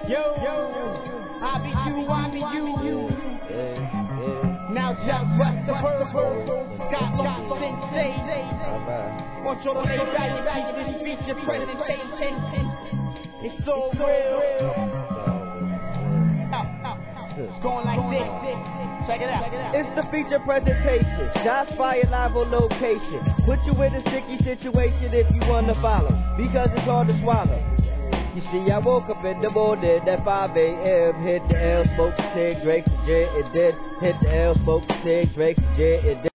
I be you. Now just bust the verbal. Got lost sensei. Want your lay value this feature presentation. It's so real. It's going like this. Check it out. It's the feature presentation. Shots fired live on location. Put you in a sticky situation if you wanna follow, because it's hard to swallow. You see, I woke up in the morning at 5 a.m. Hit the L, smoked a cig, drank some gin, and then hit the L, smoked a cig, drank some gin, and then